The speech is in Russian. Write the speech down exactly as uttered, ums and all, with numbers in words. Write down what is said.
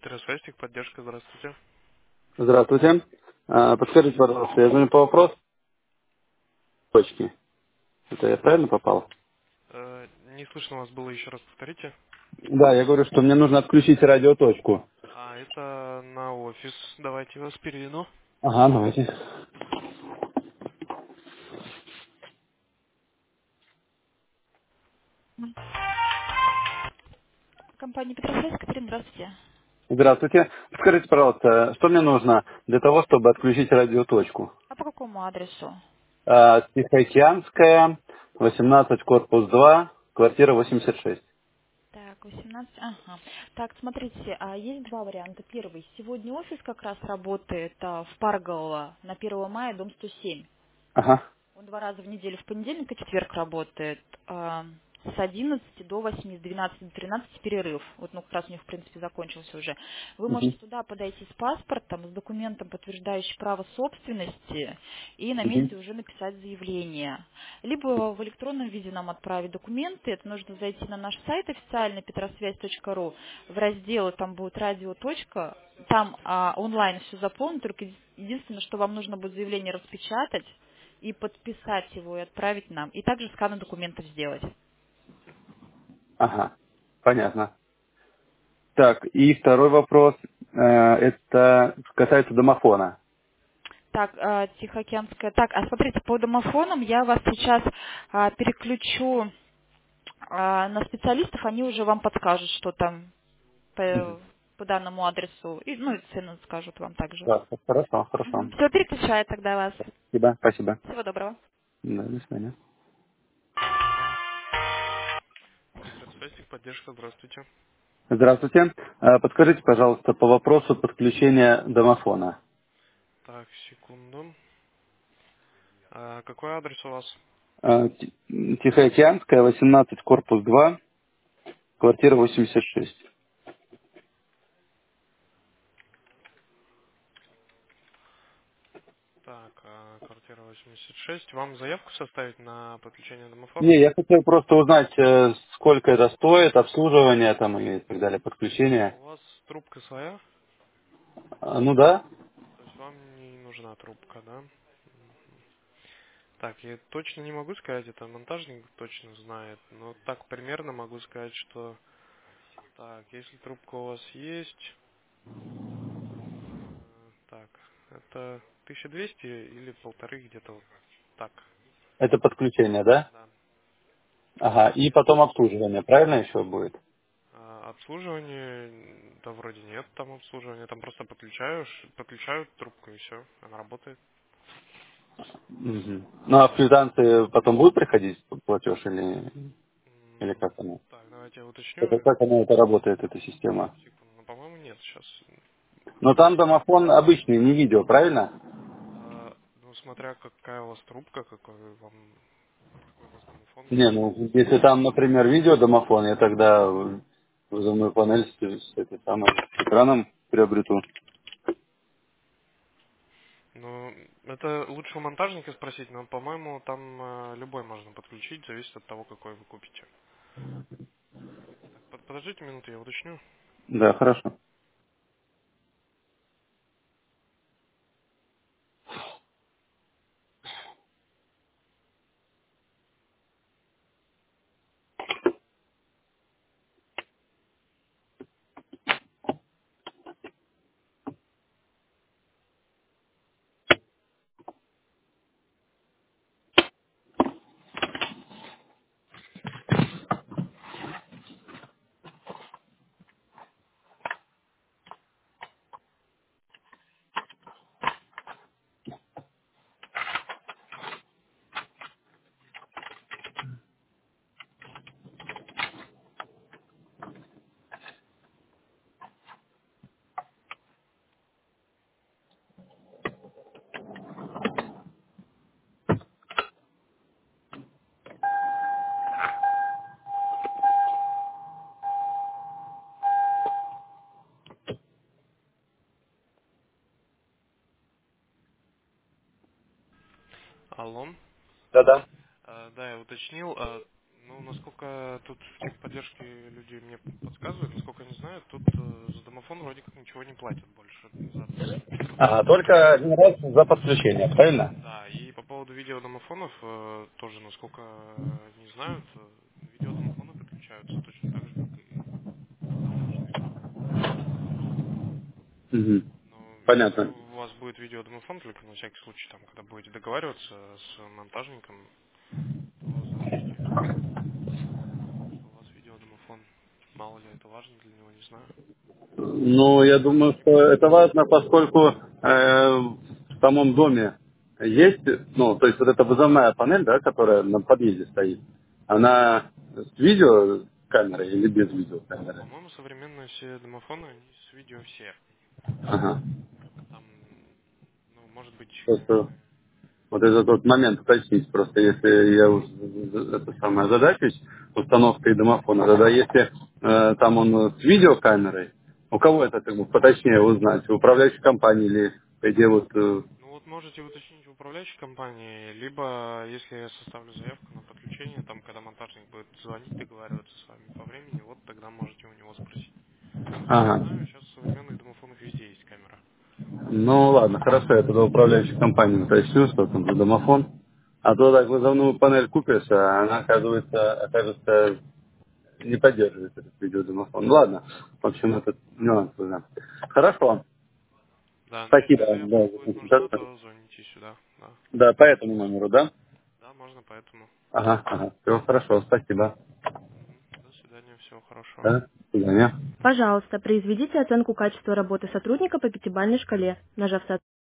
Террасвестик, поддержка, здравствуйте. Здравствуйте. А, Подскажите, пожалуйста, я звоню по вопросу точки. Это я правильно попал? Э, не слышно вас было, еще раз повторите. Да, я говорю, что мне нужно отключить радиоточку. А, это на офис. Давайте я вас переведу. Ага, давайте. Компания Петросвязь, Катерина, здравствуйте. Здравствуйте. Подскажите, пожалуйста, что мне нужно для того, чтобы отключить радиоточку? А по какому адресу? А, Тихоокеанская, восемнадцать, корпус два, квартира восемьдесят шесть. Так, восемнадцать. Ага. Так, смотрите, а есть два варианта. Первый. Сегодня офис как раз работает а, в Парголово на первого мая, дом сто семь. Ага. Он два раза в неделю, в понедельник и четверг работает. а, С одиннадцати до восьми, с двенадцати до тринадцати перерыв. Вот, ну, как раз у них, в принципе, закончился уже. Вы Мгм. можете туда подойти с паспортом, с документом, подтверждающим право собственности, и на Мгм. месте уже написать заявление. Либо в электронном виде нам отправить документы. Это нужно зайти на наш сайт официальный петросвязь точка ру. В разделе там будет радио. точка. Там а, онлайн все заполнено, только единственное, что вам нужно будет заявление распечатать и подписать его и отправить нам. И также сканы документов сделать. Ага. Понятно. Так, и второй вопрос. Э, Это касается домофона. Так, э, Тихоокеанская. Так, а смотрите, по домофонам я вас сейчас а, переключу а, на специалистов, они уже вам подскажут, что там Мгм. по, по данному адресу. И, ну, и цену скажут вам также. Да, хорошо, хорошо. Все, переключаю тогда вас. Спасибо, спасибо. Всего доброго. Да, до свидания. Террасвестик, поддержка, здравствуйте. Здравствуйте. А, Подскажите, пожалуйста, по вопросу подключения домофона. Так, секунду. А, какой адрес у вас? А, Ти- Тихоокеанская, восемнадцать, корпус два, квартира восемьдесят шесть. Так, а, квартира восемьдесят шесть. Вам заявку составить на подключение домофона? Не, я хотел просто узнать, э, сколько это стоит, обслуживание там и так далее, подключение. У вас трубка своя? А, Ну да. То есть вам не нужна трубка, да? Так, я точно не могу сказать, это монтажник точно знает, но так примерно могу сказать, что так, если трубка у вас есть, э, так, это тысяча двести или полторы где-то вот так, Это подключение, да? да. Ага. И потом обслуживание, правильно еще будет? А обслуживание, да вроде нет там обслуживания, там просто подключаешь, подключают трубку и все, она работает. Мгм. Ну а в квитанции потом будет приходить платеж или, или М, как оно? Так, давайте я Это уточню. как оно это работает, эта система? Секунду, ну, по-моему, нет сейчас. Но там домофон обычный, не видео, правильно? А, ну, смотря какая у вас трубка, какой вам, какой у вас домофон. Не, ну, если там, например, видео домофон, я тогда вызовную панель с, с этой самой с экраном приобрету. Ну, это лучше у монтажника спросить, но, по-моему, там э, любой можно подключить, зависит от того, какой вы купите. Так, под- подождите минуту, я уточню. Да, хорошо. Алло. Да-да. Э, да, я уточнил. э, ну, насколько тут в техподдержке люди мне подсказывают, насколько они знают, тут э, с домофоном домофон вроде как ничего не платят больше за подключение Ага, домофона. только один раз за подключение, правильно? Да, и по поводу видеодомофонов, э, тоже, насколько э, не знают, э, видеодомофоны подключаются точно так же, как и монтажные. Угу. Но если Понятно. у вас будет видеодомофон, только на всякий случай, там, когда будете договариваться с монтажником, то запишите, что у вас видеодомофон. Мало ли это важно для него, не знаю. Ну, я думаю, Не что будет. это важно, поскольку э, в самом доме есть, ну, то есть вот эта вызовная панель, да, которая на подъезде стоит, она с видеокамерой или без видеокамеры? По-моему, современные все домофоны, они с видео все. Ага. Там, ну, может быть, как Просто бы... вот этот вот момент уточнить, просто если я уж это самое задачусь, установкой домофона, тогда если э, там он с видеокамерой, у кого это как бы поточнее узнать, у управляющей компании или где вот... э, Ну вот можете уточнить в управляющей компании, либо если я составлю заявку на подключение, там, когда монтажник будет звонить, договариваться с вами по времени, вот тогда можете у него спросить. Насколько я Ага. знаю, сейчас в современных домофонах везде есть камера. Ну ладно, хорошо, я тогда управляющей компании уточню, что там за домофон. А то так вызовную панель купишь, а она, оказывается, окажется, не поддерживает этот видеодомофон. Ну ладно, в общем, этот нюанс уже. Хорошо, Да, ну спасибо если вам заявка да, за будет нужна, консультацию. то звоните сюда. Да, Да, по этому номеру, да? да, можно поэтому. Ага, ага, все хорошо, спасибо. Мгм. До свидания, всего хорошего. Да, до свидания. Пожалуйста, произведите оценку качества работы сотрудника по пятибалльной шкале, нажав